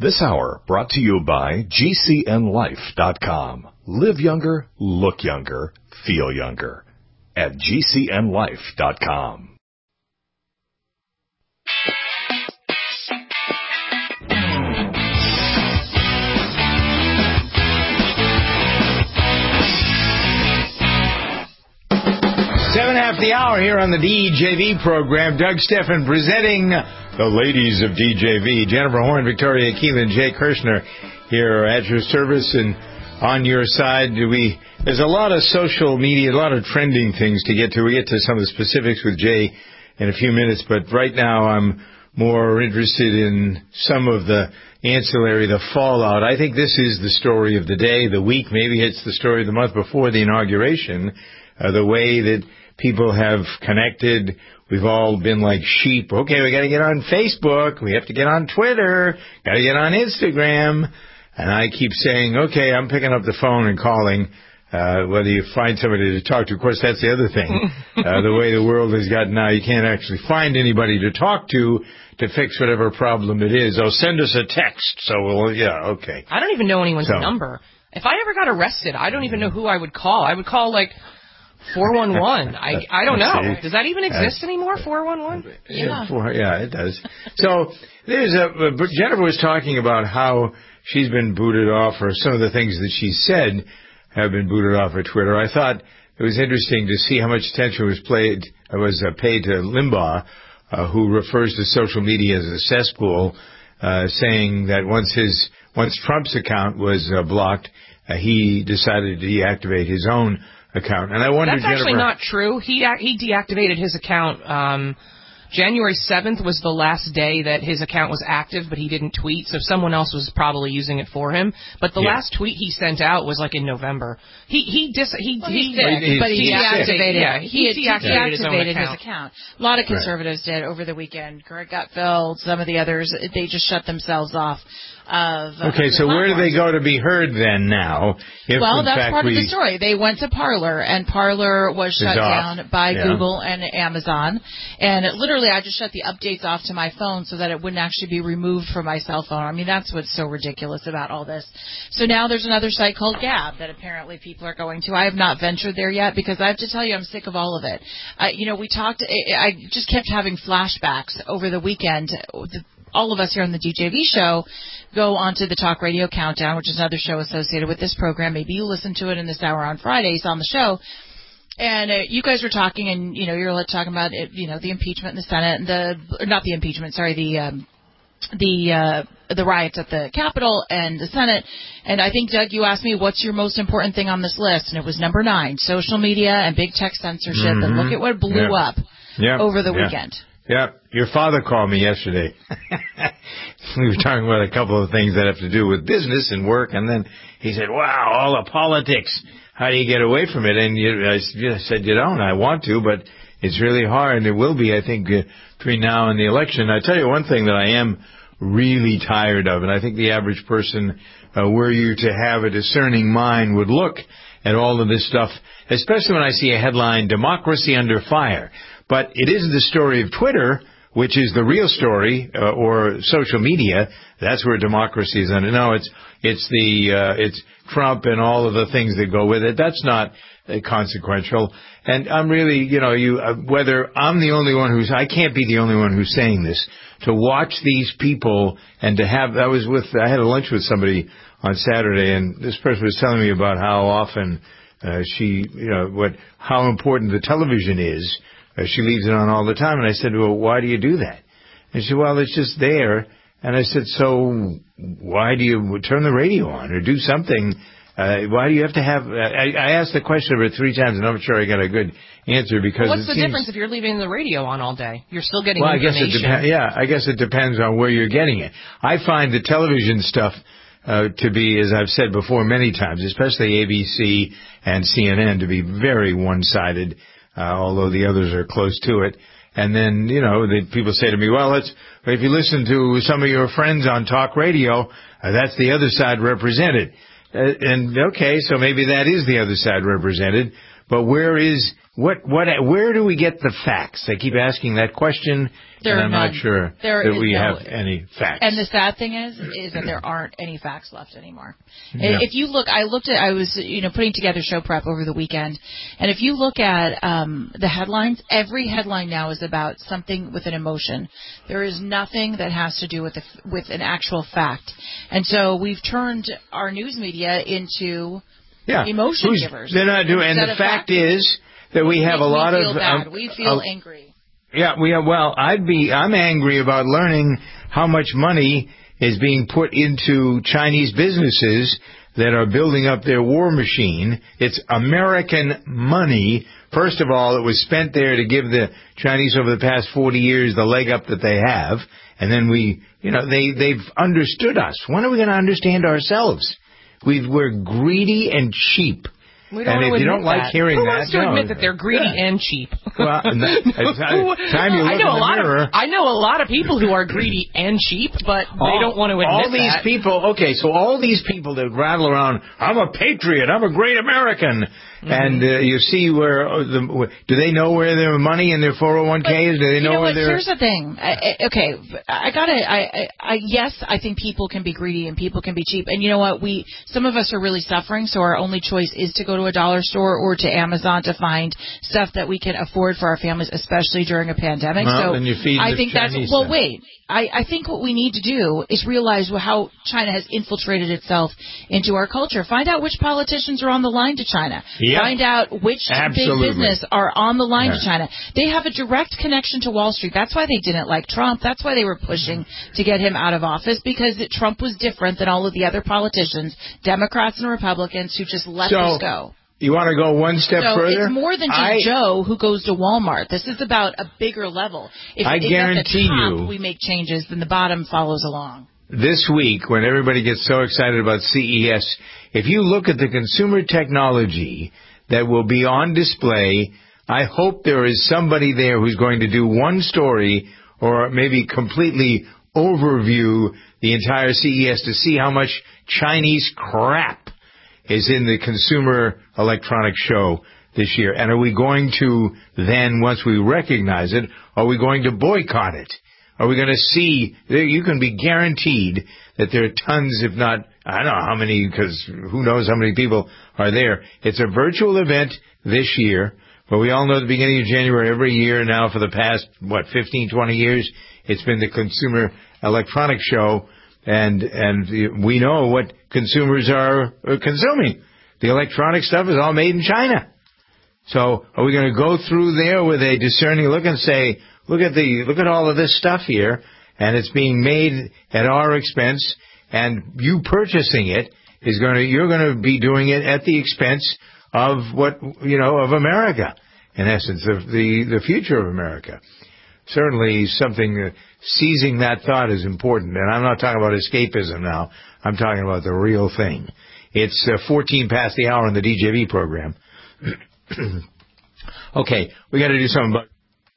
This hour brought to you by GCNLife.com. Live younger, look younger, feel younger at GCNLife.com. Seven after the hour here on the DJV program. Doug Steffen presenting the ladies of DJV. Jennifer Horn, Victoria Keelan, Jay Kirshner here at your service and on your side. There's a lot of social media, a lot of trending things to get to. We get to some of the specifics with Jay in a few minutes, but right now I'm more interested in some of the ancillary, the fallout. I think this is the story of the day, the week. Maybe it's the story of the month before the inauguration. The way that people have connected. We've all been like sheep. Okay, we got to get on Facebook. We have to get on Twitter. Got to get on Instagram. And I keep saying, okay, I'm picking up the phone and calling, whether you find somebody to talk to. Of course, that's the other thing. The way the world has gotten now, you can't actually find anybody to talk to fix whatever problem it is. Oh, send us a text. So, okay. I don't even know anyone's number. If I ever got arrested, I don't even know who I would call. I would call, 411. I don't know. Does that even exist anymore, 411? Yeah, it does. So Jennifer was talking about how she's been booted off, or some of the things that she said have been booted off her Twitter. I thought it was interesting to see how much attention was paid to Limbaugh, who refers to social media as a cesspool, saying that once Trump's account was blocked, he decided to deactivate his own account. And I wonder, that's actually not true. He deactivated his account. January 7th was the last day that his account was active, but he didn't tweet, so someone else was probably using it for him. But the last tweet he sent out was in November. He deactivated his account. A lot of conservatives did over the weekend. Greg Gutfeld, some of the others, they just shut themselves off. So where do they go to be heard then now? Well, that's part of the story. They went to Parler, and Parler was shut down by Google and Amazon. And literally, I just shut the updates off to my phone so that it wouldn't actually be removed from my cell phone. I mean, that's what's so ridiculous about all this. So now there's another site called Gab that apparently people are going to. I have not ventured there yet because I have to tell you, I'm sick of all of it. I just kept having flashbacks over the weekend. All of us here on the DJV show go onto the Talk Radio Countdown, which is another show associated with this program. Maybe you listen to it in this hour on Fridays on the show. And you guys were talking, and you're talking about the impeachment in the Senate, and not the impeachment, sorry, the riots at the Capitol and the Senate. And I think, Doug, you asked me, what's your most important thing on this list? And it was number 9, social media and big tech censorship. And look at what blew up over the weekend. Yeah, your father called me yesterday. We were talking about a couple of things that have to do with business and work, and then he said, wow, all the politics, how do you get away from it? And I said, you don't. I want to, but it's really hard, and it will be, I think, between now and the election. I tell you one thing that I am really tired of, and I think the average person, were you to have a discerning mind, would look at all of this stuff, especially when I see a headline, Democracy Under Fire. But it isn't the story of Twitter, which is the real story, or social media. That's where democracy is under. No, it's Trump and all of the things that go with it. That's not consequential. And I'm really, whether I'm the only one I can't be the only one who's saying this. To watch these people and to have, I had a lunch with somebody on Saturday, and this person was telling me about how often how important the television is. She leaves it on all the time. And I said, well, why do you do that? And she said, well, it's just there. And I said, so why do you turn the radio on or do something? Why do you have to have... I asked the question of her 3 times, and I'm sure I got a good answer because what's the difference if you're leaving the radio on all day? You're still getting information. I guess it depends on where you're getting it. I find the television stuff to be, as I've said before many times, especially ABC and CNN, to be very one-sided. Although the others are close to it. And then, the people say to me, well, if you listen to some of your friends on talk radio, that's the other side represented. And okay, so maybe that is the other side represented, but where is Where do we get the facts? They keep asking that question, and I'm not sure that we have any facts. And the sad thing is that there aren't any facts left anymore. Yeah. If you look, I was putting together show prep over the weekend, and if you look at the headlines, every headline now is about something with an emotion. There is nothing that has to do with an actual fact, and so we've turned our news media into emotion givers. They're not doing, and the fact is that we have a lot of. We feel angry. Yeah, I'm angry about learning how much money is being put into Chinese businesses that are building up their war machine. It's American money. First of all, it was spent there to give the Chinese over the past 40 years the leg up that they have, and then they've understood us. When are we going to understand ourselves? We're greedy and cheap. And if you don't like hearing Who wants to admit that they're greedy and cheap? Well, time you look in the mirror. I know a lot of people who are greedy and cheap, but they don't want to admit all these that. People. Okay, so all these people that rattle around, I'm a patriot, I'm a great American, and you see do they know where their money in their 401ks? Do they know where their? Here's the thing. Yes, I think people can be greedy and people can be cheap, and you know what? Some of us are really suffering, so our only choice is to go to a dollar store or to Amazon to find stuff that we can afford for our families, especially during a pandemic. Well, then you feed I think Chinese that's wait. I think what we need to do is realize how China has infiltrated itself into our culture. Find out which politicians are on the line to China. Yep. Find out which big business are on the line to China. They have a direct connection to Wall Street. That's why they didn't like Trump. That's why they were pushing to get him out of office, because Trump was different than all of the other politicians, Democrats and Republicans, who just let this go. You want to go one step further? It's more than just Joe who goes to Walmart. This is about a bigger level. If I guarantee at the top we make changes, then the bottom follows along. This week, when everybody gets so excited about CES, if you look at the consumer technology that will be on display, I hope there is somebody there who's going to do one story or maybe completely overview the entire CES to see how much Chinese crap is in the Consumer Electronics Show this year. And are we going to then, once we recognize it, are we going to boycott it? Are we going to see, you can be guaranteed that there are tons, if not, I don't know how many, because who knows how many people are there. It's a virtual event this year, but we all know at the beginning of January every year now for the past, 15, 20 years, it's been the Consumer Electronics Show. And we know what consumers are consuming. The electronic stuff is all made in China. So are we going to go through there with a discerning look and say, look at all of this stuff here, and it's being made at our expense, and you purchasing it you're going to be doing it at the expense of of America, in essence, of the future of America. Certainly something, seizing that thought is important. And I'm not talking about escapism now. I'm talking about the real thing. It's 14 past the hour in the DJV program. Okay, we got to do something about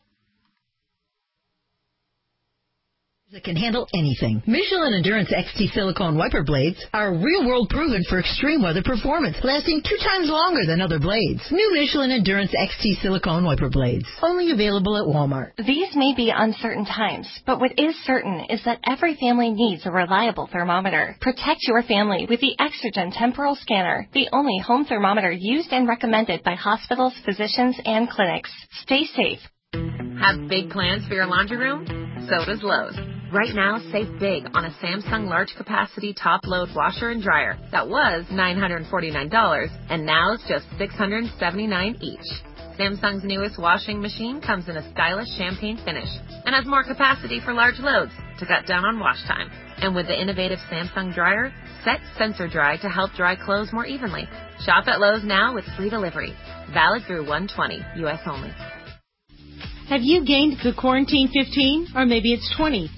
that can handle anything. Michelin Endurance XT silicone wiper blades are real-world proven for extreme weather performance, lasting 2 times longer than other blades. New Michelin Endurance XT silicone wiper blades, only available at Walmart. These may be uncertain times, but what is certain is that every family needs a reliable thermometer. Protect your family with the Exergen Temporal Scanner, the only home thermometer used and recommended by hospitals, physicians, and clinics. Stay safe. Have big plans for your laundry room? So does Lowe's. Right now, save big on a Samsung large capacity top load washer and dryer that was $949 and now is just $679 each. Samsung's newest washing machine comes in a stylish champagne finish and has more capacity for large loads to cut down on wash time. And with the innovative Samsung dryer, set sensor dry to help dry clothes more evenly. Shop at Lowe's now with free delivery. Valid through 1/20, U.S. only. Have you gained the quarantine 15? Or maybe it's 20.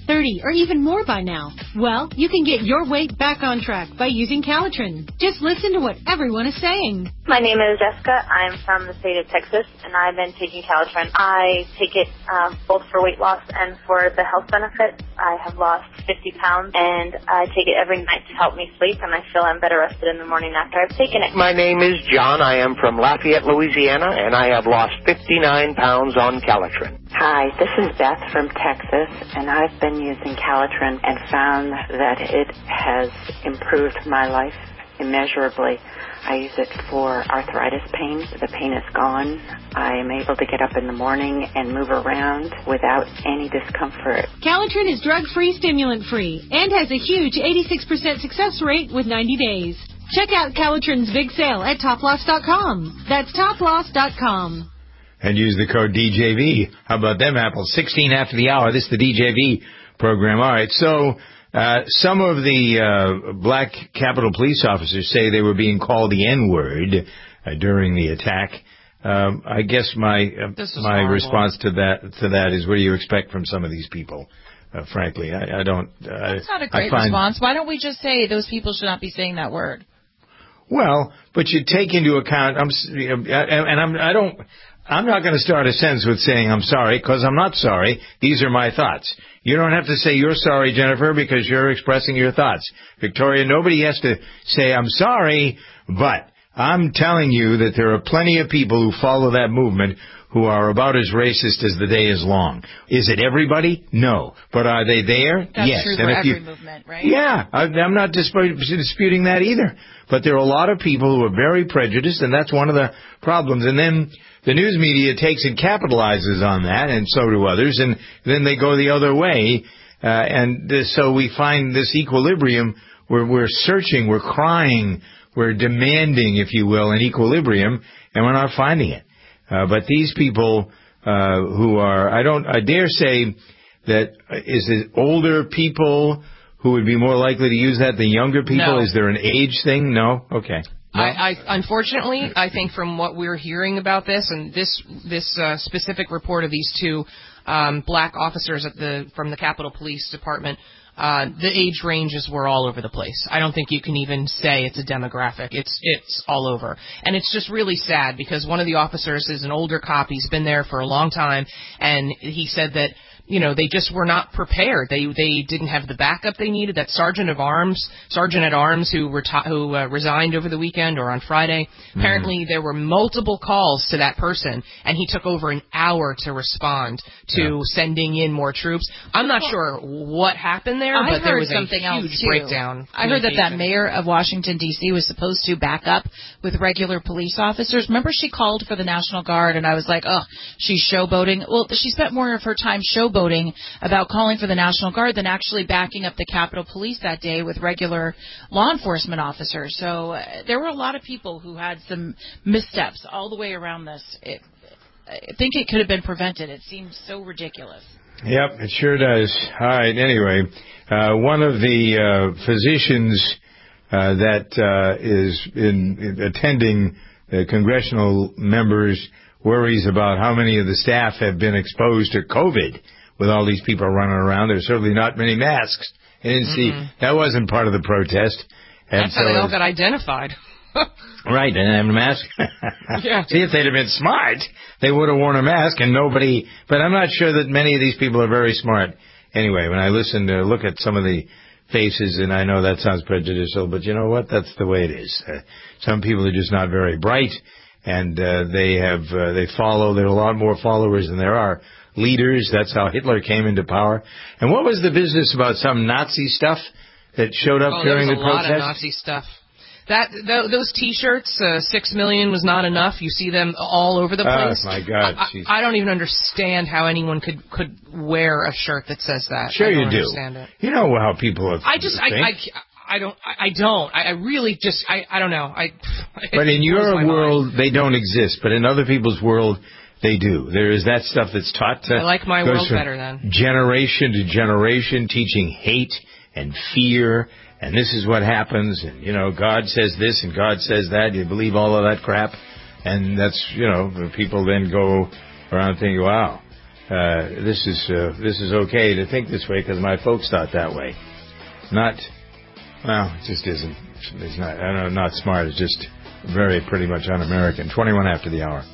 30, or even more by now. Well, you can get your weight back on track by using Calitrin. Just listen to what everyone is saying. My name is Jessica. I'm from the state of Texas, and I've been taking Calitrin. I take it both for weight loss and for the health benefits. I have lost 50 pounds, and I take it every night to help me sleep, and I feel I'm better rested in the morning after I've taken it. My name is John. I am from Lafayette, Louisiana, and I have lost 59 pounds on Calitrin. Hi, this is Beth from Texas, and I've been using Calitrin and found that it has improved my life immeasurably. I use it for arthritis pain. The pain is gone. I am able to get up in the morning and move around without any discomfort. Calitrin is drug-free, stimulant-free, and has a huge 86% success rate with 90 days. Check out Calitrin's big sale at toploss.com. That's toploss.com. And use the code DJV. How about them apples? 16 after the hour. This is the DJV program. All right, so some of the black Capitol police officers say they were being called the N-word during the attack. I guess my response to that is, what do you expect from some of these people? Frankly, I don't. That's not a great response. Why don't we just say those people should not be saying that word? Well, but you take into account. I'm not going to start a sentence with saying I'm sorry, because I'm not sorry. These are my thoughts. You don't have to say you're sorry, Jennifer, because you're expressing your thoughts. Victoria, nobody has to say I'm sorry, but I'm telling you that there are plenty of people who follow that movement who are about as racist as the day is long. Is it everybody? No. But are they there? That's yes. True for every movement, right? Yeah, I'm not disputing that either. But there are a lot of people who are very prejudiced, and that's one of the problems. And then the news media takes and capitalizes on that, and so do others, and then they go the other way. So we find this equilibrium where we're searching, we're crying, we're demanding, if you will, an equilibrium, and we're not finding it. But these people who are, I dare say that, is it older people who would be more likely to use that than younger people? No. Is there an age thing? No? Okay. No? I unfortunately, I think from what we're hearing about this, and this specific report of these two black officers from the Capitol Police Department, the age ranges were all over the place. I don't think you can even say it's a demographic. It's all over. And it's just really sad, because one of the officers is an older cop. He's been there for a long time, and he said that, you know, they just were not prepared. They didn't have the backup they needed. That sergeant at arms who resigned over the weekend or on Friday. Apparently there were multiple calls to that person, and he took over an hour to respond to sending in more troops. I'm not sure what happened there, but there was a huge breakdown. I heard that mayor of Washington, D.C. was supposed to back up with regular police officers. Remember, she called for the National Guard, and I was like, oh, she's showboating. Well, she spent more of her time showboating about calling for the National Guard than actually backing up the Capitol Police that day with regular law enforcement officers. So there were a lot of people who had some missteps all the way around this. I think it could have been prevented. It seems so ridiculous. Yep, it sure does. All right, anyway, one of the physicians that is attending congressional members worries about how many of the staff have been exposed to COVID. With all these people running around, there's certainly not many masks. I didn't see, that wasn't part of the protest. And that's how they all got identified. Right, and have a mask. Yeah. See, if they'd have been smart, they would have worn a mask, and nobody, but I'm not sure that many of these people are very smart. Anyway, when I look at some of the faces, and I know that sounds prejudicial, but you know what? That's the way it is. Some people are just not very bright, and they follow, there are a lot more followers than there are leaders. That's how Hitler came into power. And what was the business about some Nazi stuff that showed up during the protest? There was a lot of Nazi stuff. Those T-shirts, 6 million was not enough. You see them all over the place. Oh my God! I don't even understand how anyone could wear a shirt that says that. Sure, you do. Understand it. You know how people are. I don't. I really just. I don't know. But in your world, they don't exist. But in other people's world, they do. There is that stuff that's taught to. I like my world better then. Generation to generation, teaching hate and fear, and this is what happens, and, you know, God says this and God says that. You believe all of that crap, and that's, you know, people then go around thinking, wow, this is okay to think this way because my folks thought that way. It just isn't. It's not. I don't know. Not smart. It's just very pretty much un-American. 21 after the hour.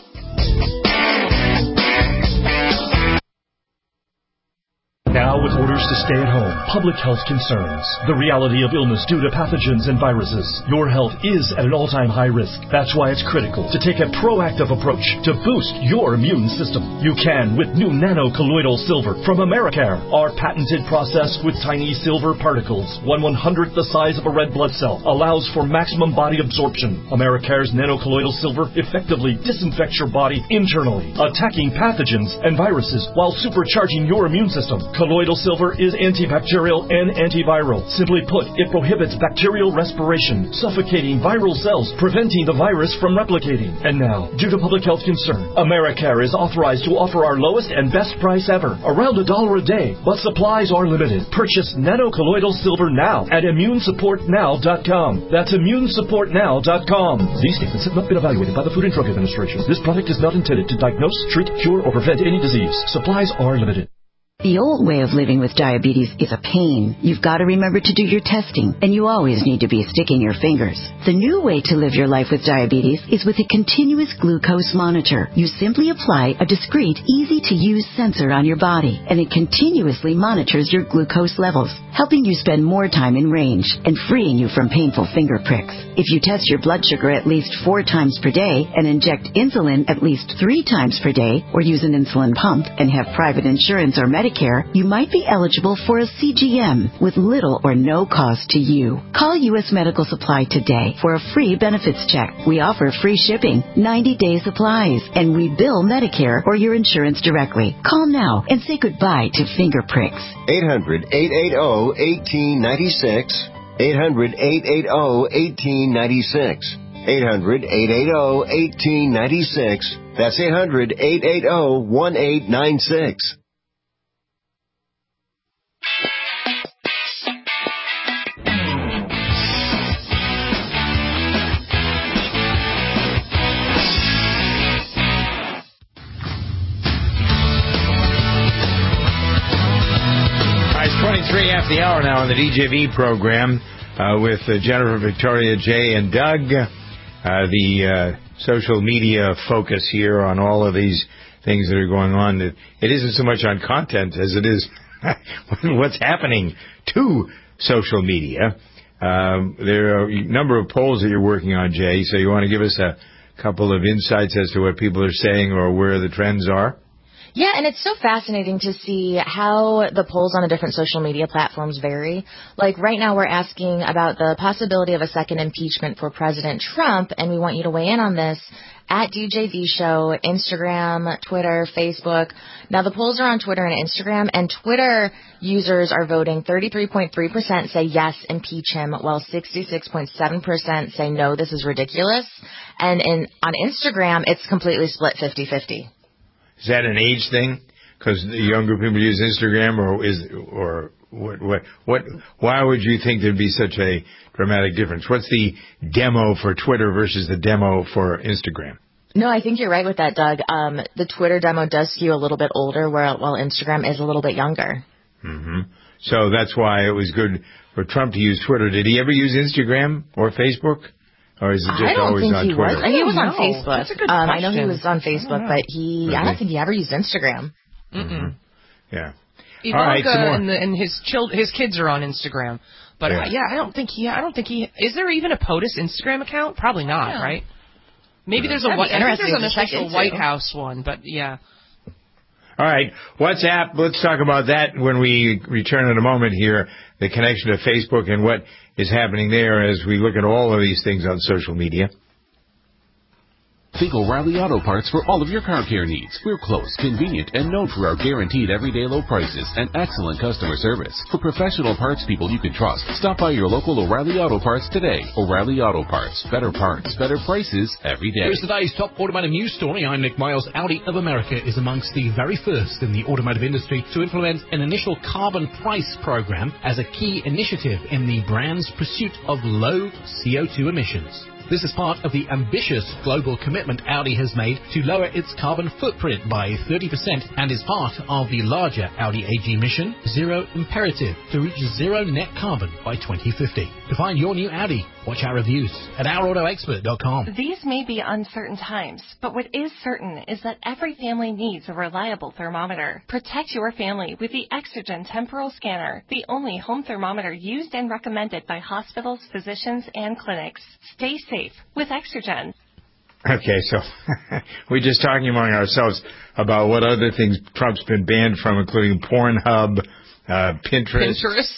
Now, with orders to stay at home, public health concerns, the reality of illness due to pathogens and viruses, your health is at an all-time high risk. That's why it's critical to take a proactive approach to boost your immune system. You can with new nano-colloidal silver from Americare. Our patented process with tiny silver particles, 1/100th the size of a red blood cell, allows for maximum body absorption. Americare's nano-colloidal silver effectively disinfects your body internally, attacking pathogens and viruses while supercharging your immune system. Colloidal silver is antibacterial and antiviral. Simply put, it prohibits bacterial respiration, suffocating viral cells, preventing the virus from replicating. And now, due to public health concern, Americare is authorized to offer our lowest and best price ever, around $1 a day, but supplies are limited. Purchase nano-colloidal silver now at immunesupportnow.com. That's immunesupportnow.com. These statements have not been evaluated by the Food and Drug Administration. This product is not intended to diagnose, treat, cure, or prevent any disease. Supplies are limited. The old way of living with diabetes is a pain. You've got to remember to do your testing, and you always need to be sticking your fingers. The new way to live your life with diabetes is with a continuous glucose monitor. You simply apply a discreet, easy-to-use sensor on your body, and it continuously monitors your glucose levels, helping you spend more time in range and freeing you from painful finger pricks. If you test your blood sugar at least 4 times per day and inject insulin at least 3 times per day, or use an insulin pump and have private insurance or Medicare, you might be eligible for a CGM with little or no cost to you. Call U.S. Medical Supply today for a free benefits check. We offer free shipping, 90-day supplies, and we bill Medicare or your insurance directly. Call now and say goodbye to finger pricks. 800-880-1896. 800-880-1896. 800-880-1896. That's 800-880-1896. It's 23 after the hour now on the DJV program with Jennifer, Victoria, Jay, and Doug. The social media focus here on all of these things that are going on. It isn't so much on content as it is what's happening to social media. There are a number of polls that you're working on, Jay, so you want to give us a couple of insights as to what people are saying or where the trends are? Yeah, and it's so fascinating to see how the polls on the different social media platforms vary. Like right now we're asking about the possibility of a second impeachment for President Trump, and we want you to weigh in on this at DJV Show, Instagram, Twitter, Facebook. Now the polls are on Twitter and Instagram, and Twitter users are voting 33.3% say yes, impeach him, while 66.7% say no, this is ridiculous. And on Instagram, it's completely split 50-50. Is that an age thing? Because the younger people use Instagram, or what? Why would you think there'd be such a dramatic difference? What's the demo for Twitter versus the demo for Instagram? No, I think you're right with that, Doug. The Twitter demo does skew a little bit older, while Instagram is a little bit younger. Mm-hmm. So that's why it was good for Trump to use Twitter. Did he ever use Instagram or Facebook? Or is it just always on Twitter? He was on Facebook. That's a good question. I know he was on Facebook, but I don't think he ever used Instagram. Mm-mm. Yeah. Ivanka and his kids are on Instagram. But I don't think he is there even a POTUS Instagram account? Probably not, right? Maybe there's an official White House one, but yeah. All right. WhatsApp, let's talk about that when we return in a moment here, the connection to Facebook and what is happening there as we look at all of these things on social media. Think O'Reilly Auto Parts for all of your car care needs. We're close, convenient, and known for our guaranteed everyday low prices and excellent customer service. For professional parts people you can trust, stop by your local O'Reilly Auto Parts today. O'Reilly Auto Parts. Better parts, better prices every day. Here's today's top automotive news story. I'm Nick Miles. Audi of America is amongst the very first in the automotive industry to implement an initial carbon price program as a key initiative in the brand's pursuit of low CO2 emissions. This is part of the ambitious global commitment Audi has made to lower its carbon footprint by 30% and is part of the larger Audi AG mission, Zero Imperative, to reach zero net carbon by 2050. To find your new Audi, watch our reviews at ourautoexpert.com. These may be uncertain times, but what is certain is that every family needs a reliable thermometer. Protect your family with the Exergen Temporal Scanner, the only home thermometer used and recommended by hospitals, physicians, and clinics. Stay safe with Exergen. Okay, so we're just talking among ourselves about what other things Trump's been banned from, including Pornhub, Pinterest.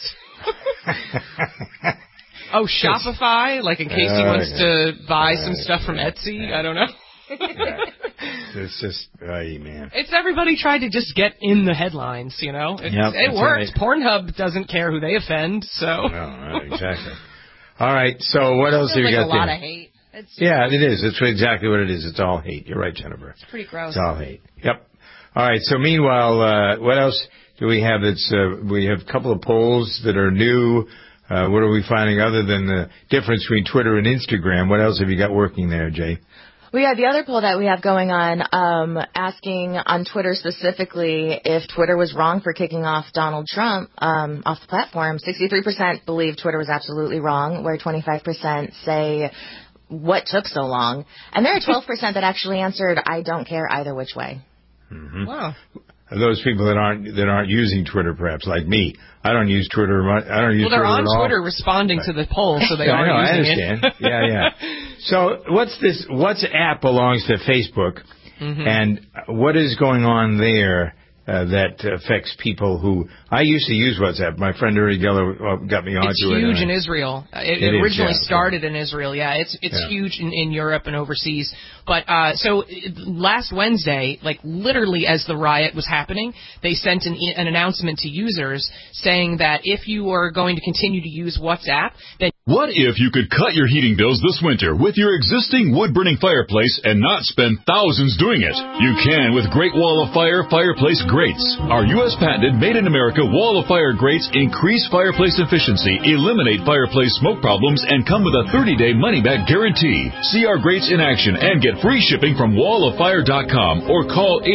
Oh, Shopify, like in case he wants to buy some stuff from Etsy. I don't know. It's just, man. It's everybody tried to just get in the headlines, you know. It worked. Right. Pornhub doesn't care who they offend, so. No, exactly. All right, so what else have you got there? It's a lot of hate. Yeah, it is. It's exactly what it is. It's all hate. You're right, Jennifer. It's pretty gross. It's all hate. Yep. All right, so meanwhile, what else do we have we have a couple of polls that are new. What are we finding other than the difference between Twitter and Instagram? What else have you got working there, Jay? We have the other poll that we have going on, asking on Twitter specifically if Twitter was wrong for kicking off Donald Trump off the platform. 63% believe Twitter was absolutely wrong, where 25% say what took so long. And there are 12% that actually answered, I don't care either which way. Mm-hmm. Wow. Those people that aren't using Twitter, perhaps like me, I don't use Twitter. I don't use Twitter at all. Well, they're on Twitter responding to the poll, so they are using it. I understand. Yeah. So WhatsApp belongs to Facebook, and what is going on there that affects people who I used to use WhatsApp. My friend Uri Geller got me onto it. It's huge in Israel. It originally started in Israel. Yeah, it's huge in Europe and overseas. But so last Wednesday, like literally as the riot was happening, they sent an announcement to users saying that if you are going to continue to use WhatsApp, then what if you could cut your heating bills this winter with your existing wood-burning fireplace and not spend thousands doing it? You can with Great Wall of Fire fireplace grates. Our U.S. patented made-in-America Wall of Fire grates increase fireplace efficiency, eliminate fireplace smoke problems, and come with a 30-day money-back guarantee. See our grates in action and get free shipping from walloffire.com or call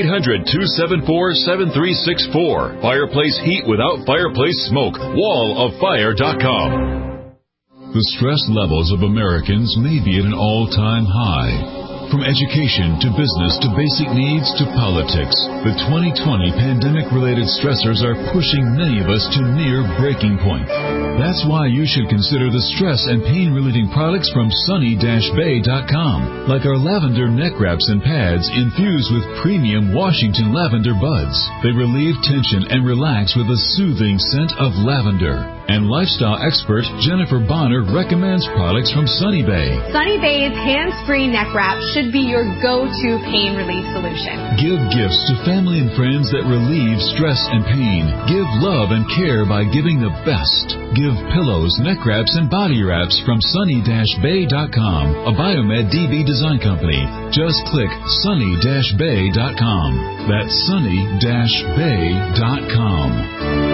800-274-7364. Fireplace heat without fireplace smoke. walloffire.com. The stress levels of Americans may be at an all-time high. From education to business to basic needs to politics, the 2020 pandemic-related stressors are pushing many of us to near breaking point. That's why you should consider the stress and pain-relieving products from sunny-bay.com, like our lavender neck wraps and pads infused with premium Washington lavender buds. They relieve tension and relax with a soothing scent of lavender. And lifestyle expert Jennifer Bonner recommends products from Sunny Bay. Sunny Bay's hands-free neck wrap should be your go-to pain relief solution. Give gifts to family and friends that relieve stress and pain. Give love and care by giving the best. Give pillows, neck wraps, and body wraps from sunny-bay.com, a Biomed DB design company. Just click sunny-bay.com. That's sunny-bay.com.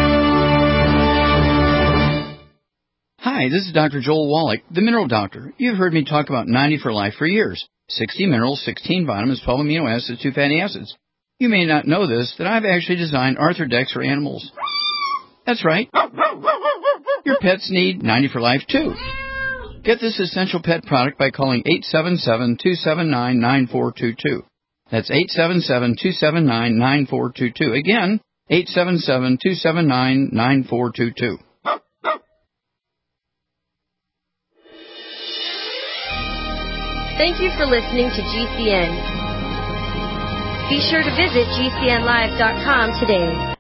Hi, this is Dr. Joel Wallach, the Mineral Doctor. You've heard me talk about 90 for Life for years. 60 minerals, 16 vitamins, 12 amino acids, 2 fatty acids. You may not know this, that I've actually designed Arthrodex for animals. That's right. Your pets need 90 for Life, too. Get this essential pet product by calling 877-279-9422. That's 877-279-9422. Again, 877-279-9422. Thank you for listening to GCN. Be sure to visit GCNlive.com today.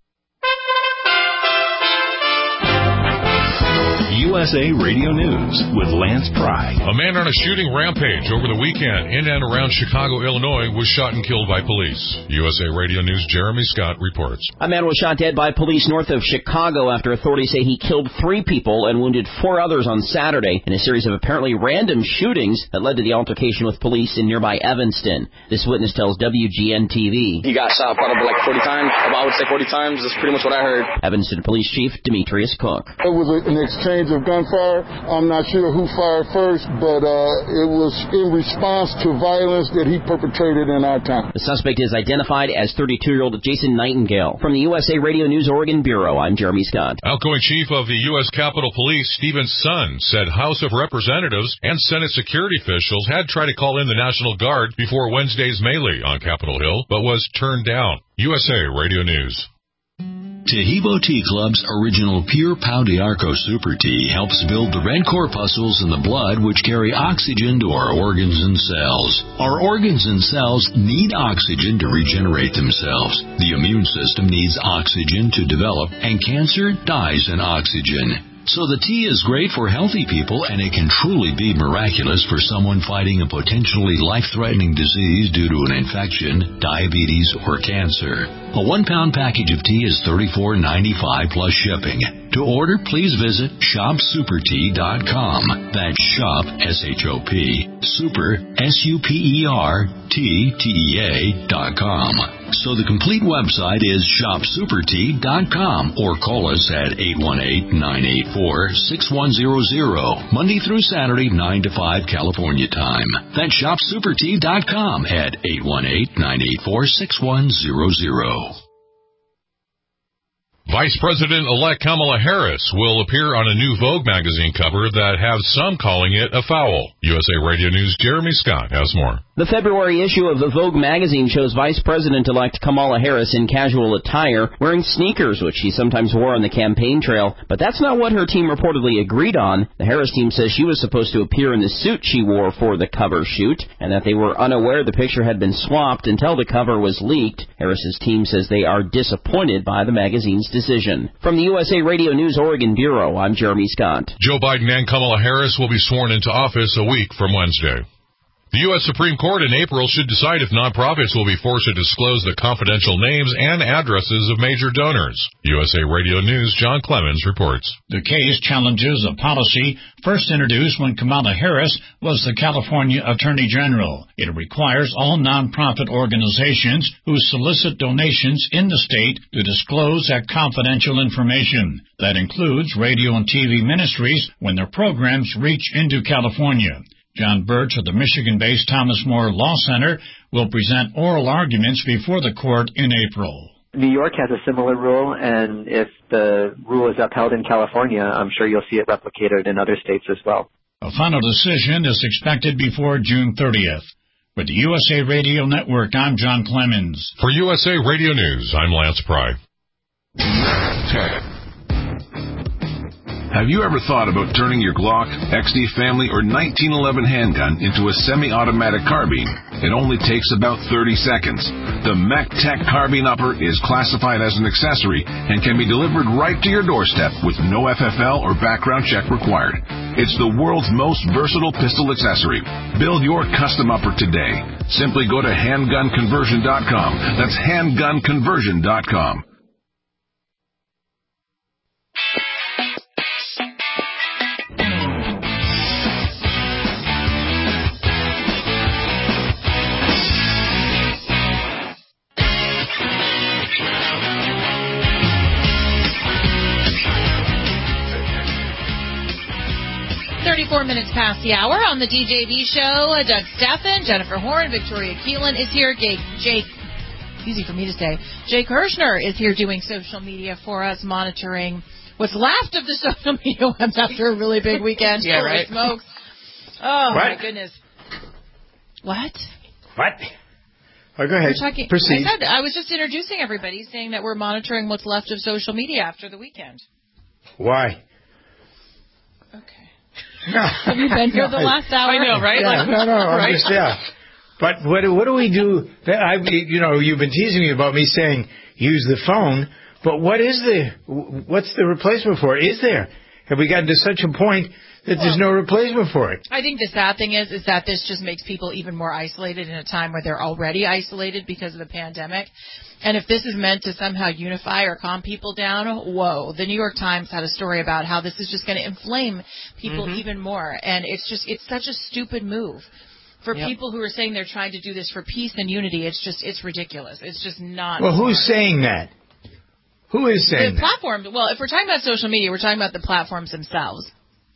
USA Radio News with Lance Pry. A man on a shooting rampage over the weekend in and around Chicago, Illinois, was shot and killed by police. USA Radio News' Jeremy Scott reports. A man was shot dead by police north of Chicago after authorities say he killed 3 people and wounded 4 others on Saturday in a series of apparently random shootings that led to the altercation with police in nearby Evanston. This witness tells WGN-TV. He got shot probably like 40 times. I would say 40 times. That's pretty much what I heard. Evanston Police Chief Demetrius Cook. It was an exchange of of gunfire. I'm not sure who fired first, but it was in response to violence that he perpetrated in our town. The suspect is identified as 32-year-old Jason Nightingale. From the USA Radio News Oregon Bureau, I'm Jeremy Scott. Outgoing Chief of the U.S. Capitol Police, Stephen Sun, said House of Representatives and Senate security officials had tried to call in the National Guard before Wednesday's melee on Capitol Hill, but was turned down. USA Radio News. Tehibo Tea Club's original Pure Pau d'Arco Super Tea helps build the red corpuscles in the blood which carry oxygen to our organs and cells. Our organs and cells need oxygen to regenerate themselves. The immune system needs oxygen to develop, and cancer dies in oxygen. So the tea is great for healthy people, and it can truly be miraculous for someone fighting a potentially life-threatening disease due to an infection, diabetes, or cancer. A 1-pound package of tea is $34.95 plus shipping. To order, please visit shopsupertea.com. That's shop, S-H-O-P, super, S-U-P-E-R-T-T-E-A.com. So the complete website is shopsupertea.com, or call us at 818-984-6100, Monday through Saturday, 9 to 5 California time. That's shopsupertea.com at 818-984-6100. Vice President-elect Kamala Harris will appear on a new Vogue magazine cover that has some calling it a foul. USA Radio News' Jeremy Scott has more. The February issue of the Vogue magazine shows Vice President-elect Kamala Harris in casual attire, wearing sneakers, which she sometimes wore on the campaign trail. But that's not what her team reportedly agreed on. The Harris team says she was supposed to appear in the suit she wore for the cover shoot, and that they were unaware the picture had been swapped until the cover was leaked. Harris's team says they are disappointed by the magazine's decision. From the USA Radio News Oregon Bureau, I'm Jeremy Scott. Joe Biden and Kamala Harris will be sworn into office a week from Wednesday. The U.S. Supreme Court in April should decide if nonprofits will be forced to disclose the confidential names and addresses of major donors. USA Radio News' John Clemens reports. The case challenges a policy first introduced when Kamala Harris was the California Attorney General. It requires all nonprofit organizations who solicit donations in the state to disclose that confidential information. That includes radio and TV ministries when their programs reach into California. John Birch of the Michigan-based Thomas More Law Center will present oral arguments before the court in April. New York has a similar rule, and if the rule is upheld in California, I'm sure you'll see it replicated in other states as well. A final decision is expected before June 30th. With the USA Radio Network, I'm John Clemens. For USA Radio News, I'm Lance Pry. Have you ever thought about turning your Glock, XD Family, or 1911 handgun into a semi-automatic carbine? It only takes about 30 seconds. The MechTech Carbine Upper is classified as an accessory and can be delivered right to your doorstep with no FFL or background check required. It's the world's most versatile pistol accessory. Build your custom upper today. Simply go to handgunconversion.com. That's handgunconversion.com. Minutes past the hour on the DJV show. Doug Steffen, Jennifer Horn, Victoria Keelan is here. Jake, easy for me to say. Jake Kirshner is here doing social media for us, monitoring what's left of the social media webs after a really big weekend. Yeah, right. Smokes. Oh, what? My goodness. What? Oh, go ahead. Proceed. I was just introducing everybody, saying that we're monitoring what's left of social media after the weekend. Why? Have you been here the last hour? I know, right? Yeah, right? But what do we do? You've been teasing me about me saying use the phone, but what's the replacement for it? Is there? Have we gotten to such a point that there's no replacement for it? I think the sad thing is that this just makes people even more isolated in a time where they're already isolated because of the pandemic. And if this is meant to somehow unify or calm people down, whoa. The New York Times had a story about how this is just going to inflame people even more. And it's such a stupid move. For people who are saying they're trying to do this for peace and unity, it's ridiculous. It's just not. Well, who's saying that? Who is saying the platform? Well, if we're talking about social media, we're talking about the platforms themselves.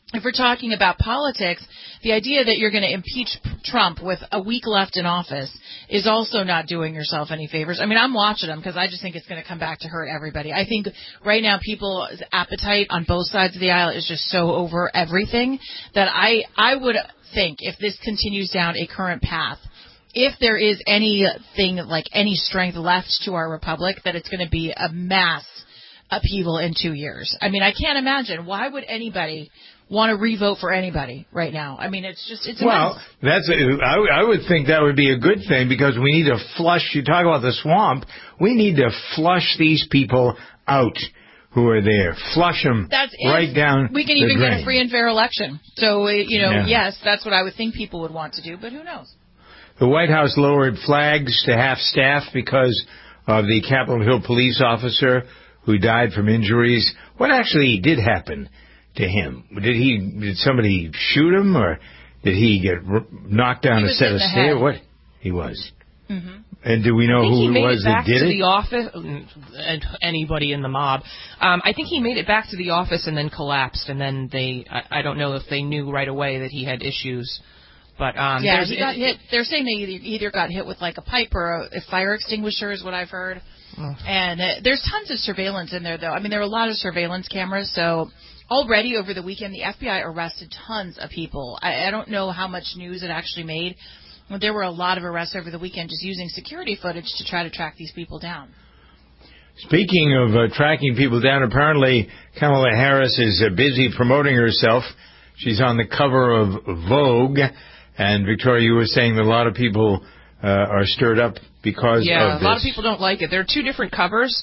if we're talking about politics, the idea that you're going to impeach Trump with a week left in office is also not doing yourself any favors. I mean, I'm watching him because I just think it's going to come back to hurt everybody. I think right now people's appetite on both sides of the aisle is just so over everything that I would think if this continues down a current path, if there is anything like any strength left to our republic, that it's going to be a mass upheaval in 2 years. I mean, I can't imagine. Why would anybody want to re-vote for anybody right now? I mean, it's well, I would think that would be a good thing because we need to flush. You talk about the swamp. We need to flush these people out who are there. Flush them right down. We can even get a free and fair election. So, yes, that's what I would think people would want to do, but who knows? The White House lowered flags to half staff because of the Capitol Hill police officer who died from injuries. What actually did happen to him? Did somebody shoot him, or did he get knocked down a set of stairs? What? He was. Mm-hmm. And do we know who it was that did it? He made it back to the office, and anybody in the mob. I think he made it back to the office and then collapsed, and then I don't know if they knew right away that he had issues. But he got hit. They're saying they either got hit with like a pipe or a fire extinguisher is what I've heard. And there's tons of surveillance in there, though. I mean, there are a lot of surveillance cameras. So already over the weekend, the FBI arrested tons of people. I don't know how much news it actually made. There were a lot of arrests over the weekend just using security footage to try to track these people down. Speaking of tracking people down, apparently Kamala Harris is busy promoting herself. She's on the cover of Vogue. And, Victoria, you were saying that a lot of people are stirred up because of this. Yeah, a lot of people don't like it. There are two different covers.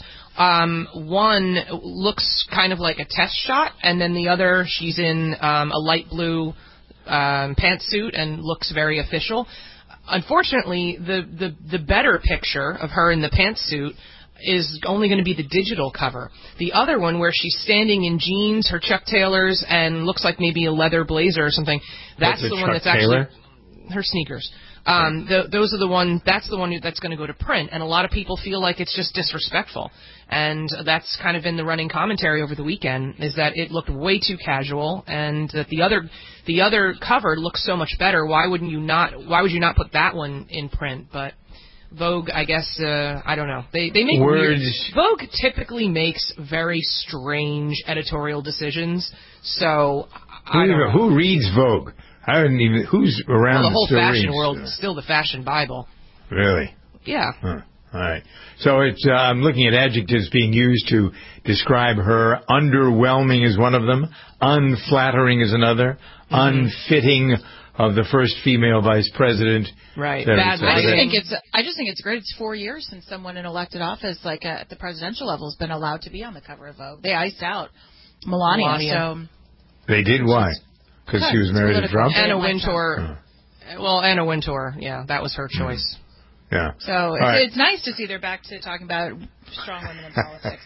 One looks kind of like a test shot, and then the other, she's in a light blue pantsuit and looks very official. Unfortunately, the better picture of her in the pantsuit is only going to be the digital cover. The other one, where she's standing in jeans, her Chuck Taylors, and looks like maybe a leather blazer or something, that's the one that's actually her sneakers. Those are the one. That's the one that's going to go to print, and a lot of people feel like it's just disrespectful. And that's kind of been the running commentary over the weekend, is that it looked way too casual, and that the other cover looks so much better. Why would you not put that one in print? But Vogue, I guess, I don't know. They make weird. Vogue typically makes very strange editorial decisions. So who reads Vogue? I don't even. Who's around? Well, the whole fashion world is still the fashion Bible. Really? Yeah. Huh. All right. So I'm looking at adjectives being used to describe her. Underwhelming is one of them. Unflattering is another. Mm-hmm. Unfitting of the first female vice president. Right. I just think it's great. It's 4 years since someone in elected office, like at the presidential level, has been allowed to be on the cover of Vogue. They iced out Melania. So they did. Why? Because she was married to Trump? Anna Wintour. Well, Anna Wintour, yeah, that was her choice. Yeah. So it's nice to see they're back to talking about strong women in politics.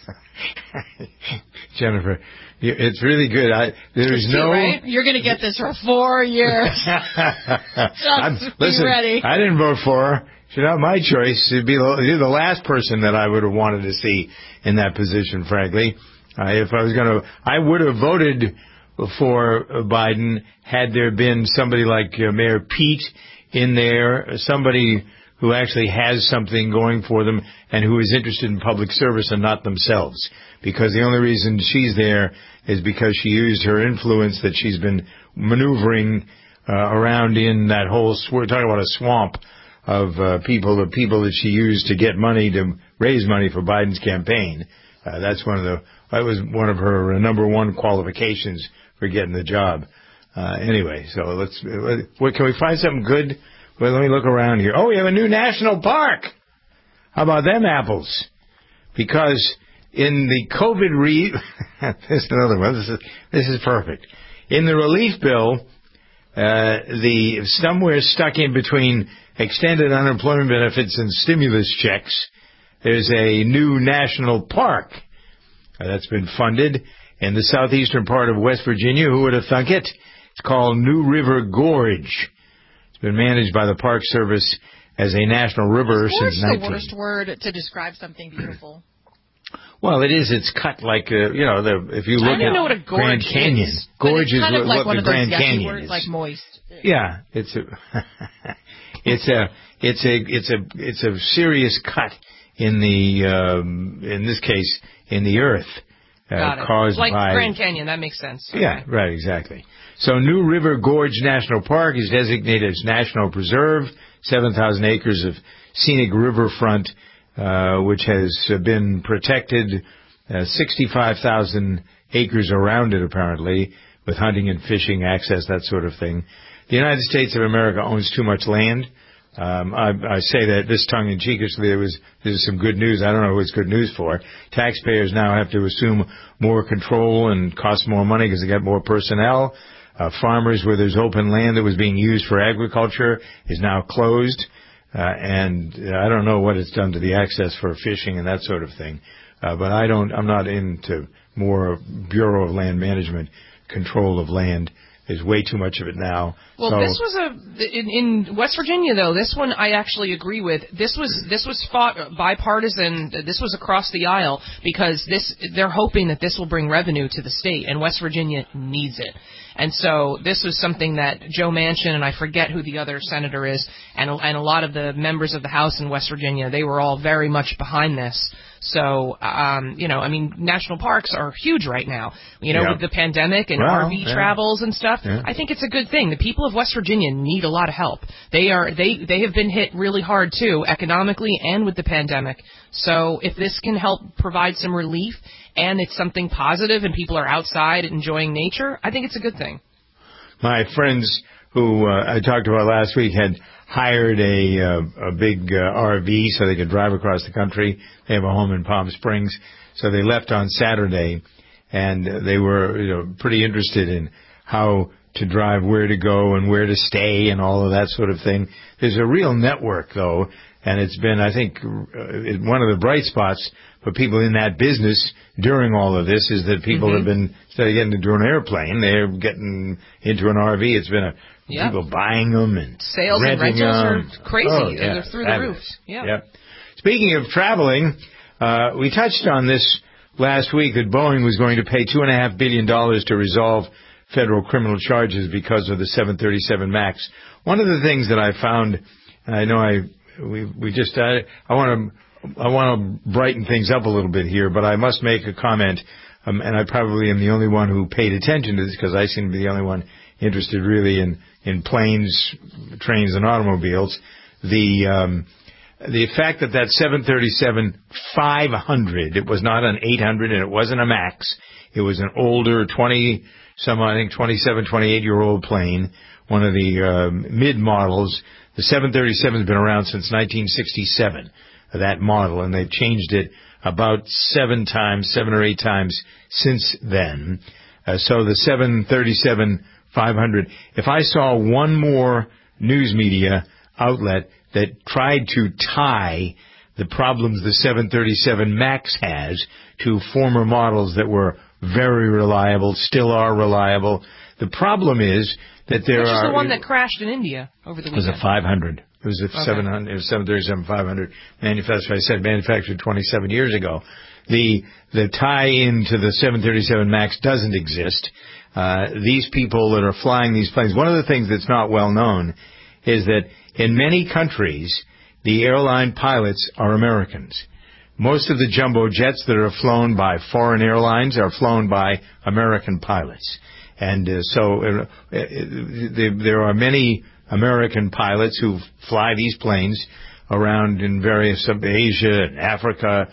Jennifer, it's really good. There's no... Right? You're going to get this for 4 years. Listen, ready. I didn't vote for her. She's not my choice. You're the last person that I would have wanted to see in that position, frankly. If I was going to... I would have voted for Biden had there been somebody like Mayor Pete in there, somebody who actually has something going for them and who is interested in public service and not themselves. Because the only reason she's there is because she used her influence that she's been maneuvering around in that whole, we're talking about a swamp of people that she used to get money, to raise money for Biden's campaign. That was one of her number one qualifications for getting the job. Anyway, so can we find something good? Well, let me look around here. Oh, we have a new national park. How about them apples? Because in the COVID there's another one. This is perfect. In the relief bill, somewhere stuck in between extended unemployment benefits and stimulus checks, there's a new national park that's been funded in the southeastern part of West Virginia. Who would have thunk it? It's called New River Gorge. It's been managed by the Park Service as a national river since 19... What's the worst word to describe something beautiful? Well, it is. It's cut like if you look at Grand Canyon, gorge is kind of like what the Grand Canyon is. Like moist. Yeah, it's a serious cut in this case in the earth caused like by Grand Canyon. That makes sense. Okay. Yeah, right, exactly. So New River Gorge National Park is designated as National Preserve, 7,000 acres of scenic riverfront, which has been protected, 65,000 acres around it, apparently, with hunting and fishing, access, that sort of thing. The United States of America owns too much land. I say that this tongue-in-cheekishly. There's some good news. I don't know who it's good news for. Taxpayers now have to assume more control and cost more money because they got more personnel. Farmers, where there's open land that was being used for agriculture, is now closed. And I don't know what it's done to the access for fishing and that sort of thing. But I'm not into more Bureau of Land Management control of land. There's way too much of it now. Well, this was in West Virginia, though. This one I actually agree with. This was fought bipartisan. This was across the aisle because they're hoping that this will bring revenue to the state, and West Virginia needs it. And so this was something that Joe Manchin, and I forget who the other senator is, and a lot of the members of the House in West Virginia, they were all very much behind this. So, national parks are huge right now, with the pandemic and RV travels and stuff. Yeah. I think it's a good thing. The people of West Virginia need a lot of help. They have been hit really hard, too, economically and with the pandemic. So if this can help provide some relief and it's something positive and people are outside enjoying nature, I think it's a good thing. My friends who I talked about last week had hired a big RV so they could drive across the country. They have a home in Palm Springs. So they left on Saturday, and they were pretty interested in how to drive, where to go, and where to stay, and all of that sort of thing. There's a real network, though, and it's been, I think, one of the bright spots for people in that business during all of this is that people have been, instead of getting into an airplane, they're getting into an RV. It's been people buying them and sales and rentals are crazy. Oh, yeah, they're through the roof. Yeah. Speaking of traveling, we touched on this last week that Boeing was going to pay $2.5 billion to resolve federal criminal charges because of the 737 MAX. One of the things that I found, and I know I want to brighten things up a little bit here, but I must make a comment, and I probably am the only one who paid attention to this because I seem to be the only one interested really in planes, trains, and automobiles. The fact that 737-500, it was not an 800 and it wasn't a MAX, it was an older 27, 28-year-old plane, one of the mid models. The 737 has been around since 1967. That model, and they've changed it about 7 or 8 times since then. So the 737-500, if I saw one more news media outlet that tried to tie the problems the 737 MAX has to former models that were very reliable, still are reliable, the problem is that there Which are... Which is the one that crashed in India over the weekend? It was a 500. It was a 700. It was 737-500. Manufactured 27 years ago. The tie-in to the 737 MAX doesn't exist. These people that are flying these planes, one of the things that's not well known is that in many countries, the airline pilots are Americans. Most of the jumbo jets that are flown by foreign airlines are flown by American pilots. And so there are many American pilots who fly these planes around in various Asia and Africa.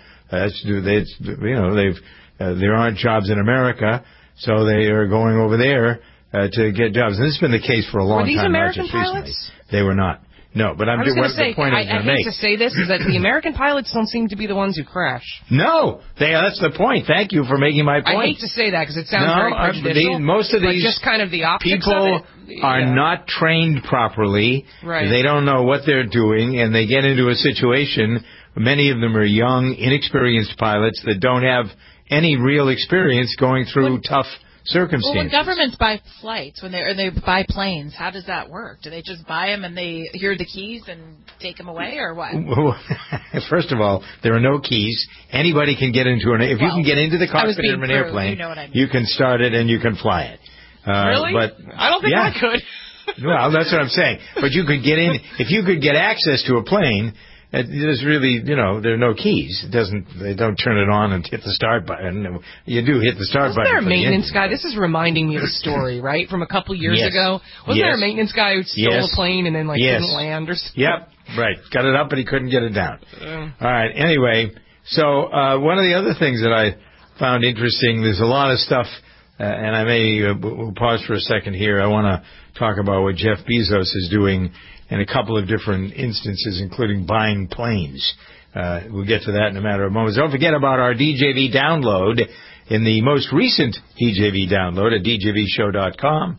There aren't jobs in America, so they are going over there to get jobs. And this has been the case for a long time. Were these American not just pilots? Recently. They were not. No, but I'm just the point I hate to say this is that the American pilots don't seem to be the ones who crash. No, that's the point. Thank you for making my point. I hate to say that because it sounds very prejudicial. Most of these just kind of the optics people of it, are not trained properly. Right. They don't know what they're doing, and they get into a situation. Many of them are young, inexperienced pilots that don't have any real experience going through tough circumstances. Well, when governments buy flights, when they buy planes, how does that work? Do they just buy them and here are the keys and take them away, or what? First of all, there are no keys. Anybody can get into you can get into the cockpit of an airplane, you know what I mean. You can start it and you can fly it. Really? But I don't think I could. Well, that's what I'm saying. But you could get in if you could get access to a plane. There's really, there are no keys. They don't turn it on and hit the start button. You do hit the start button. Wasn't there a maintenance guy? This is reminding me of a story, right, from a couple years ago. Wasn't there a maintenance guy who stole a plane and then didn't land or something? Yep, right. Got it up, but he couldn't get it down. All right. Anyway, so one of the other things that I found interesting, there's a lot of stuff, and I may we'll pause for a second here. I want to talk about what Jeff Bezos is doing in a couple of different instances, including buying planes. We'll get to that in a matter of moments. Don't forget about our DJV download. In the most recent DJV download at djvshow.com,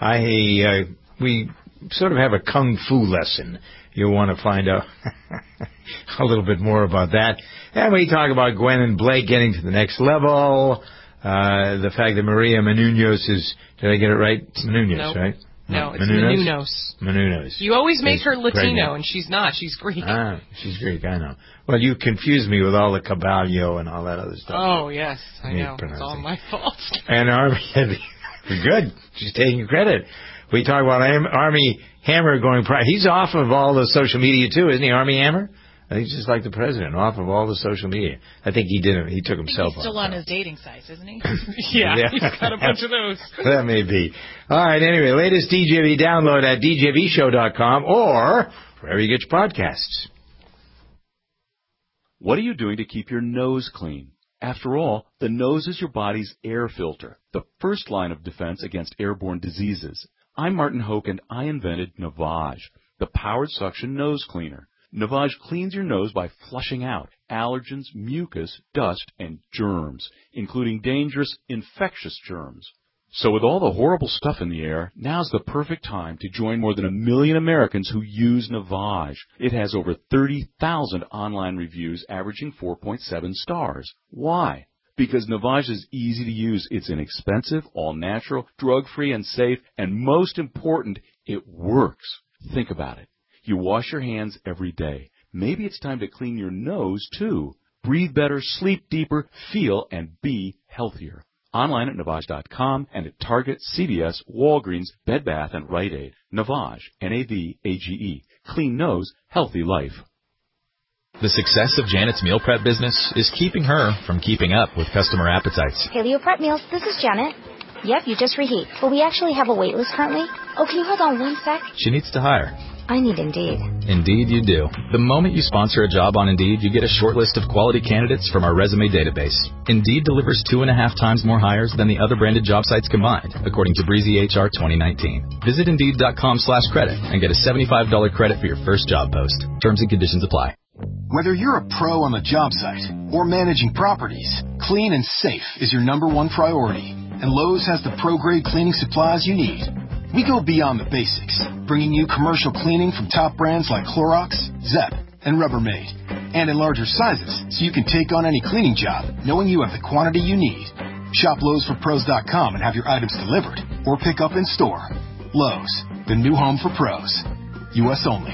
we sort of have a kung fu lesson. You'll want to find out a little bit more about that. And we talk about Gwen and Blake getting to the next level. The fact that Maria Menounos is, did I get it right? Menounos, nope. Right? No, it's Menounos. Menounos. You always make her Latino, and she's not. She's Greek. She's Greek, I know. Well, you confuse me with all the Caballo and all that other stuff. Oh, yes, I know. It's all my fault. And Army, good. She's taking credit. We talk about Army Hammer going, he's off of all the social media, too, isn't he, Army Hammer? I think he's just like the president, off of all the social media. I think he took himself off. He's still on his dating sites, isn't he? Yeah, he's got a bunch of those. That may be. All right, anyway, latest DJV download at djvshow.com or wherever you get your podcasts. What are you doing to keep your nose clean? After all, the nose is your body's air filter, the first line of defense against airborne diseases. I'm Martin Hoke, and I invented Navage, the powered suction nose cleaner. Navage cleans your nose by flushing out allergens, mucus, dust, and germs, including dangerous infectious germs. So with all the horrible stuff in the air, now's the perfect time to join more than 1 million Americans who use Navage. It has over 30,000 online reviews averaging 4.7 stars. Why? Because Navage is easy to use. It's inexpensive, all-natural, drug-free, and safe, and most important, it works. Think about it. You wash your hands every day. Maybe it's time to clean your nose, too. Breathe better, sleep deeper, feel and be healthier. Online at Navage.com and at Target, CVS, Walgreens, Bed Bath, and Rite Aid. Navage, N-A-V-A-G-E. Clean nose, healthy life. The success of Janet's meal prep business is keeping her from keeping up with customer appetites. Paleo Prep Meals, this is Janet. Yep, you just reheat. But we actually have a wait list currently. Oh, can you hold on one sec? She needs to hire. I need Indeed. Indeed you do. The moment you sponsor a job on Indeed, you get a short list of quality candidates from our resume database. Indeed delivers 2.5 times more hires than the other branded job sites combined, according to Breezy HR 2019. Visit Indeed.com/credit and get a $75 credit for your first job post. Terms and conditions apply. Whether you're a pro on the job site or managing properties, clean and safe is your #1 priority. And Lowe's has the pro-grade cleaning supplies you need. We go beyond the basics, bringing you commercial cleaning from top brands like Clorox, Zep, and Rubbermaid. And in larger sizes, so you can take on any cleaning job, knowing you have the quantity you need. Shop Lowe'sForPros.com and have your items delivered, or pick up in store. Lowe's, the new home for pros. U.S. only.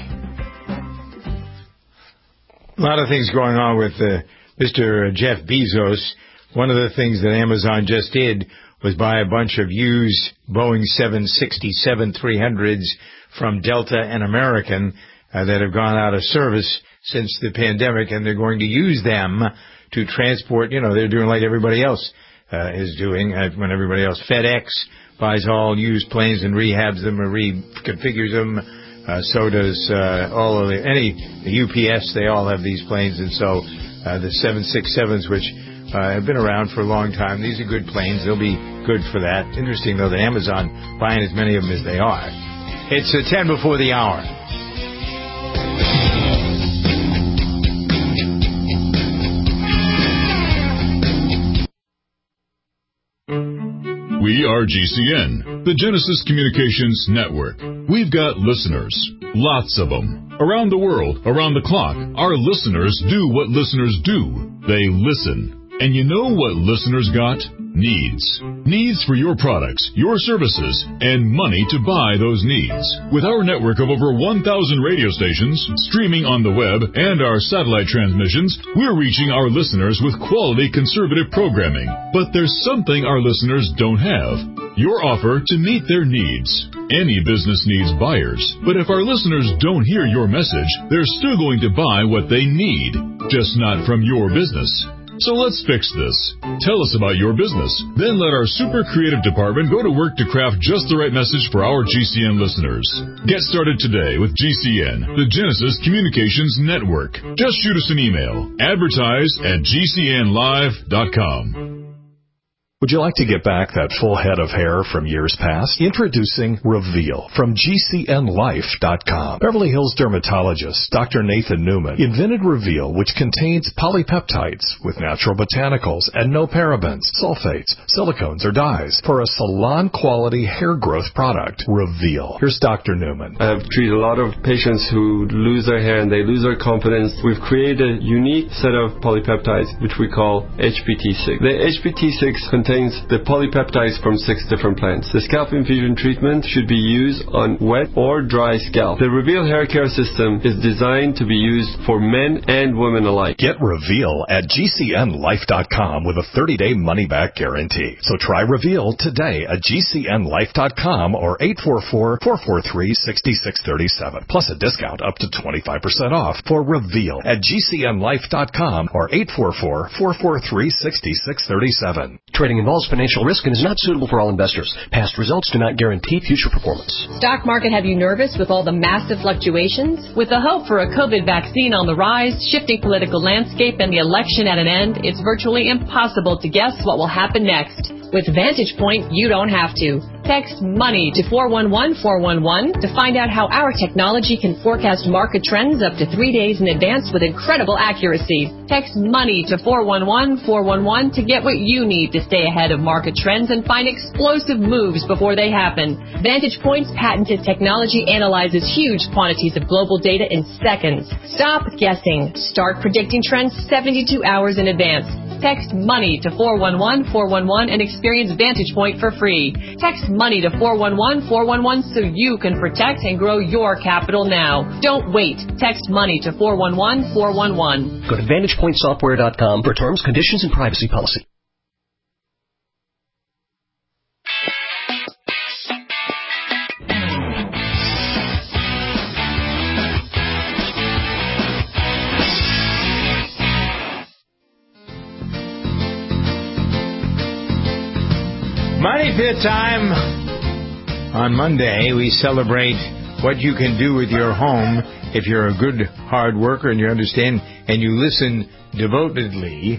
A lot of things going on with Mr. Jeff Bezos. One of the things that Amazon just did was buy a bunch of used Boeing 767-300s from Delta and American that have gone out of service since the pandemic, and they're going to use them to transport, they're doing like everybody else is doing when everybody else. FedEx buys all used planes and rehabs them or reconfigures them. So does all of the UPS, they all have these planes, and so the 767s, which have been around for a long time. These are good planes. They'll be good for that. Interesting, though, that Amazon buying as many of them as they are. It's 10 before the hour. We are GCN, the Genesis Communications Network. We've got listeners, lots of them. Around the world, around the clock, our listeners do what listeners do. They listen. And you know what listeners got? Needs. Needs for your products, your services, and money to buy those needs. With our network of over 1,000 radio stations, streaming on the web, and our satellite transmissions, we're reaching our listeners with quality conservative programming. But there's something our listeners don't have. Your offer to meet their needs. Any business needs buyers, but if our listeners don't hear your message, they're still going to buy what they need, just not from your business. So let's fix this. Tell us about your business. Then let our super creative department go to work to craft just the right message for our GCN listeners. Get started today with GCN, the Genesis Communications Network. Just shoot us an email. Advertise@GCNlive.com. Would you like to get back that full head of hair from years past? Introducing Reveal from GCNlife.com. Beverly Hills dermatologist Dr. Nathan Newman invented Reveal, which contains polypeptides with natural botanicals and no parabens, sulfates, silicones, or dyes for a salon-quality hair growth product. Reveal. Here's Dr. Newman. I have treated a lot of patients who lose their hair and they lose their confidence. We've created a unique set of polypeptides, which we call HPT6. The HPT6 contains the polypeptides from 6 different plants. The scalp infusion treatment should be used on wet or dry scalp. The Reveal hair care system is designed to be used for men and women alike. Get Reveal at GCNlife.com with a 30-day money-back guarantee. So try Reveal today at GCNlife.com or 844-443-6637. Plus a discount up to 25% off for Reveal at GCNlife.com or 844-443-6637. Trading involves financial risk and is not suitable for all investors. Past results do not guarantee future performance. Stock market have you nervous with all the massive fluctuations? With the hope for a COVID vaccine on the rise, shifting political landscape, and the election at an end, it's virtually impossible to guess what will happen next. With Vantage Point, you don't have to. Text MONEY to 411-411 to find out how our technology can forecast market trends up to 3 days in advance with incredible accuracy. Text MONEY to 411-411 to get what you need to stay ahead of market trends and find explosive moves before they happen. Vantage Point's patented technology analyzes huge quantities of global data in seconds. Stop guessing. Start predicting trends 72 hours in advance. Text MONEY to 411-411 and experience Vantage Point for free. Text MONEY to 411-411 so you can protect and grow your capital now. Don't wait. Text MONEY to 411-411. Go to VantagePointSoftware.com for terms, conditions, and privacy policy. Money Pit time. On Monday, we celebrate what you can do with your home if you're a good hard worker and you understand and you listen devoutly.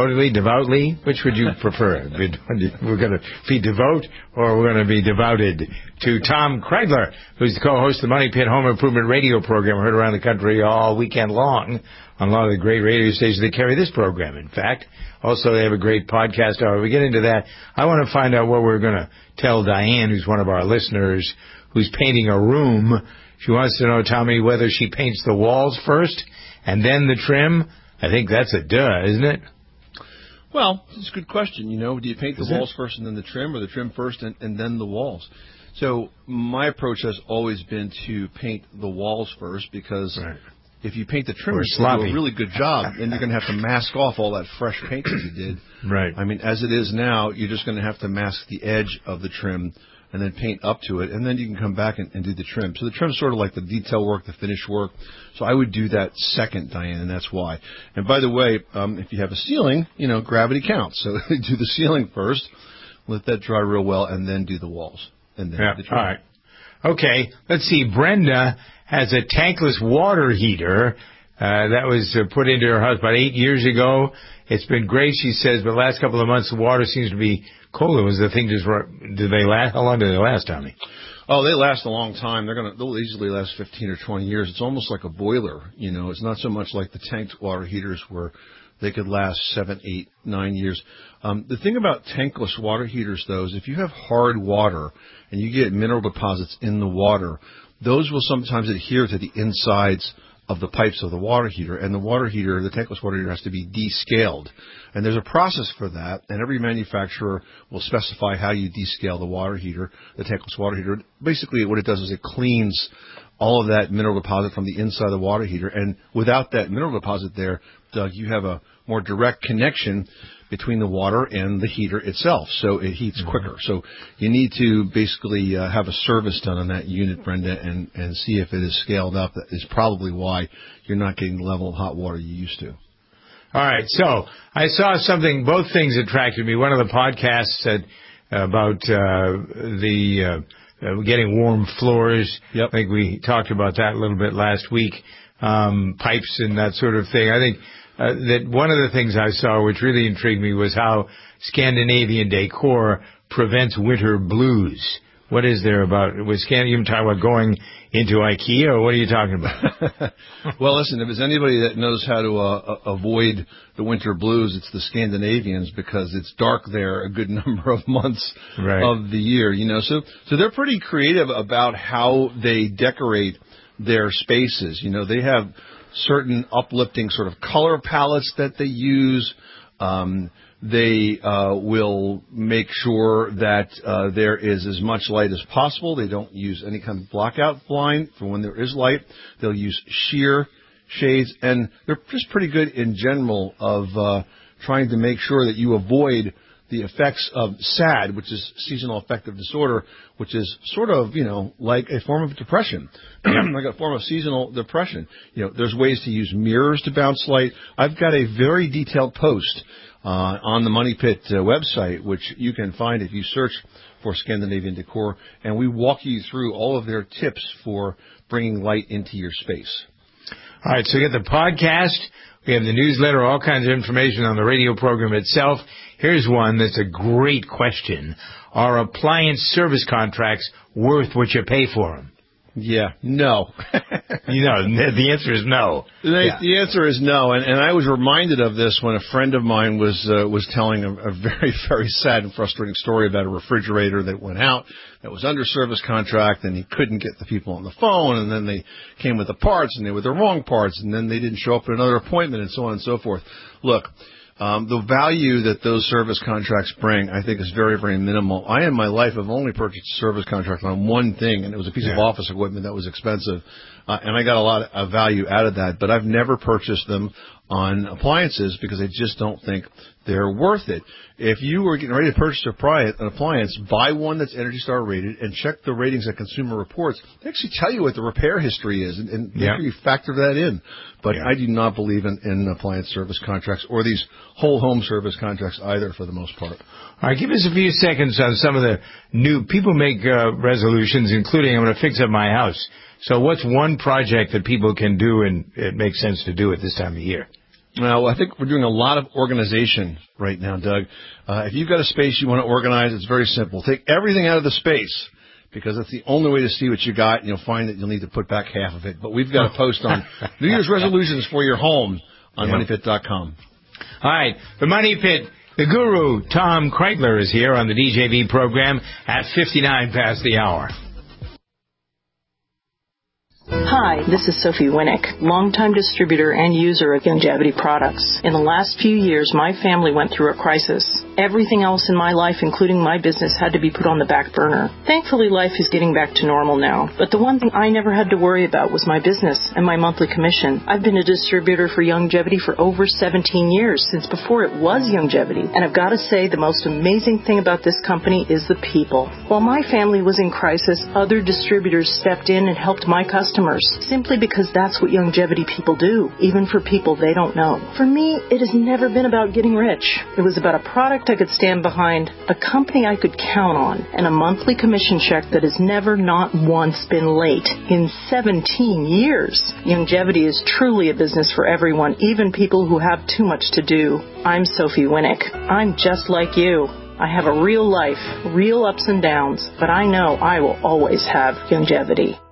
Which would you prefer? We're going to be devout or we're going to be devoted to Tom Kreidler, who's the co-host of the Money Pit Home Improvement Radio Program, heard around the country all weekend long on a lot of the great radio stations that carry this program, in fact. Also, they have a great podcast hour. We get into that. I want to find out what we're going to tell Diane, who's one of our listeners, who's painting a room. She wants to know, Tommy, whether she paints the walls first and then the trim. I think that's a duh, isn't it? Well, it's a good question. You know, do you paint the walls first and then the trim, or the trim first and then the walls? So my approach has always been to paint the walls first because if you paint the trim, you do a really good job, then you're going to have to mask off all that fresh paint that you did. Right. I mean, as it is now, you're just going to have to mask the edge of the trim and then paint up to it, and then you can come back and do the trim. So the trim's sort of like the detail work, the finish work. So I would do that second, Diane, and that's why. And by the way, if you have a ceiling, you know, gravity counts. So do the ceiling first, let that dry real well, and then do the walls. And then the trim. All right. Okay, let's see. Brenda has a tankless water heater that was put into her house about 8 years ago. It's been great, she says, but the last couple of months the water seems to be colder. Was the thing just? Do they last? How long do they last, Tommy? Oh, they last a long time. They'll easily last 15 or 20 years. It's almost like a boiler. You know, it's not so much like the tanked water heaters where they could last 7, 8, 9 years. The thing about tankless water heaters, though, is if you have hard water and you get mineral deposits in the water, those will sometimes adhere to the insides of the pipes of the water heater, and the water heater, the tankless water heater, has to be descaled. And there's a process for that, and every manufacturer will specify how you descale the water heater, the tankless water heater. Basically, what it does is it cleans all of that mineral deposit from the inside of the water heater, and without that mineral deposit there, Doug, you have a more direct connection between the water and the heater itself, so it heats quicker. So you need to basically have a service done on that unit, Brenda, and see if it is scaled up. That is probably why you're not getting the level of hot water you used to. All right, so I saw something, both things attracted me. One of the podcasts said about getting warm floors. Yep. I think we talked about that a little bit last week, pipes and that sort of thing. I think that one of the things I saw which really intrigued me was how Scandinavian decor prevents winter blues. What is there about, was Scandinavian talking about going into IKEA, or what are you talking about? Well, listen, if there's anybody that knows how to avoid the winter blues, it's the Scandinavians, because it's dark there a good number of months of the year, you know. So they're pretty creative about how they decorate their spaces. You know, they have certain uplifting sort of color palettes that they use. They will make sure that there is as much light as possible. They don't use any kind of blackout blind for when there is light. They'll use sheer shades, and they're just pretty good in general of trying to make sure that you avoid the effects of SAD, which is seasonal affective disorder, which is sort of, you know, like a form of depression, like a form of seasonal depression. You know, there's ways to use mirrors to bounce light. I've got a very detailed post on the Money Pit website, which you can find if you search for Scandinavian Decor, and we walk you through all of their tips for bringing light into your space. All right, so we get the podcast, we have the newsletter, all kinds of information on the radio program itself. Here's one that's a great question. Are appliance service contracts worth what you pay for them? Yeah, no. You know, the answer is no. The answer is no, and I was reminded of this when a friend of mine was telling a very, very sad and frustrating story about a refrigerator that went out that was under service contract, and he couldn't get the people on the phone, and then they came with the parts, and they were the wrong parts, and then they didn't show up at another appointment, and so on and so forth. Look, the value that those service contracts bring, I think, is very, very minimal. I, in my life, have only purchased a service contract on one thing, and it was a piece of office equipment that was expensive, and I got a lot of value out of that. But I've never purchased them on appliances because I just don't think they're worth it. If you were getting ready to purchase an appliance, buy one that's Energy Star rated and check the ratings at Consumer Reports. They actually tell you what the repair history is, and make sure you factor that in. But I do not believe in appliance service contracts or these whole home service contracts either, for the most part. All right, give us a few seconds on some of the new people make resolutions, including I'm going to fix up my house. So what's one project that people can do and it makes sense to do at this time of year? Well, I think we're doing a lot of organization right now, Doug. If you've got a space you want to organize, it's very simple. Take everything out of the space, because that's the only way to see what you got, and you'll find that you'll need to put back half of it. But we've got a post on New Year's resolutions for your home on MoneyPit.com. All right, the Money Pit, the guru, Tom Kreitler, is here on the DJV program at 59 past the hour. Hi, this is Sophie Winnick, longtime distributor and user of Youngevity products. In the last few years, my family went through a crisis. Everything else in my life, including my business, had to be put on the back burner. Thankfully, life is getting back to normal now. But the one thing I never had to worry about was my business and my monthly commission. I've been a distributor for Youngevity for over 17 years, since before it was Youngevity. And I've got to say, the most amazing thing about this company is the people. While my family was in crisis, other distributors stepped in and helped my customers, simply because that's what Youngevity people do, even for people they don't know. For me, it has never been about getting rich. It was about a product I could stand behind, a company I could count on, and a monthly commission check that has never, not once, been late in 17 years. Youngevity is truly a business for everyone, even people who have too much to do. I'm Sophie Winnick. I'm just like you. I have a real life, real ups and downs, but I know I will always have Youngevity.